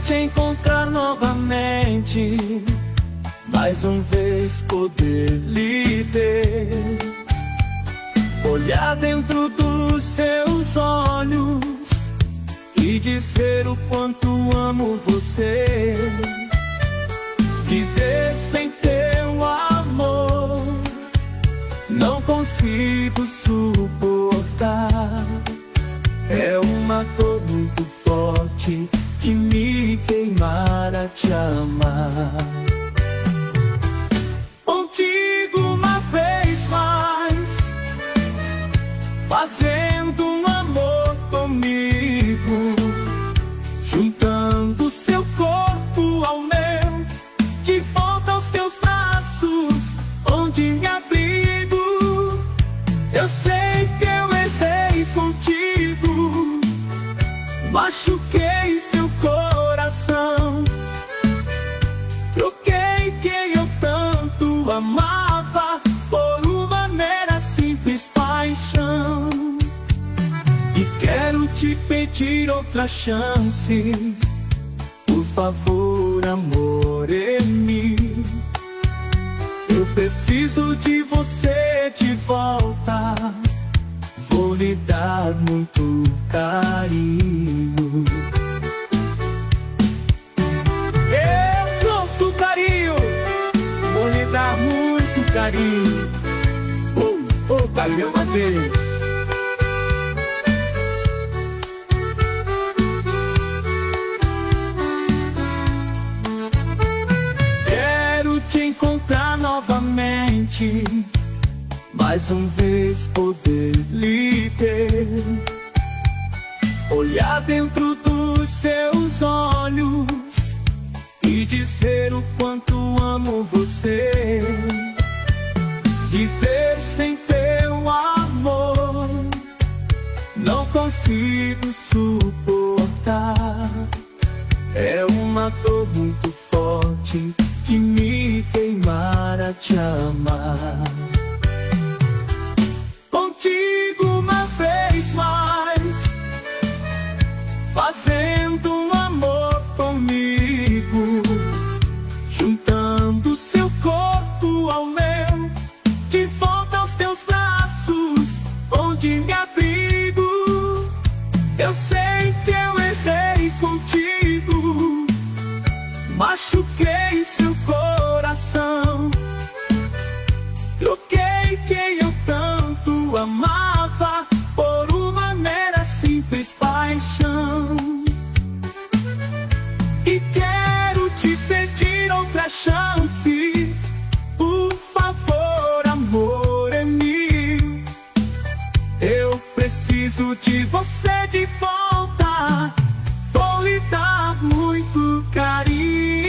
te encontrar novamente, mais uma vez poder lhe ter, olhar dentro dos seus olhos e dizer o quanto amo você. Viver sem teu amor não consigo suportar. É uma dor muito forte que me queimara te amar. Contigo uma vez mais, fazendo um amor comigo, juntando seu corpo ao meu, de volta aos teus braços, onde me abrigo. Eu sei que eu errei contigo, machuquei seu coração, troquei quem eu tanto amava por uma mera simples paixão. E quero te pedir outra chance, por favor, amor em mim. Eu preciso de você de volta, vou lhe dar muito carinho. Pronto, carinho, vou lhe dar muito carinho. Carinho uma vez. Quero te encontrar novamente, mais uma vez poder lhe ter, olhar dentro dos seus olhos e dizer o quanto amo você. Viver sem teu amor não consigo suportar. É uma dor muito forte que me queimara te amar. Contigo uma vez mais, fazendo um amor comigo, juntando seu corpo ao meu, de volta aos teus braços, onde me abrigo. Eu sei que eu errei contigo, machuquei seu coração, troquei quem eu tanto amava por uma mera simples paixão. E quero te pedir outra chance, por favor, amor em mim. Eu preciso de você de volta, vou lhe dar muito carinho.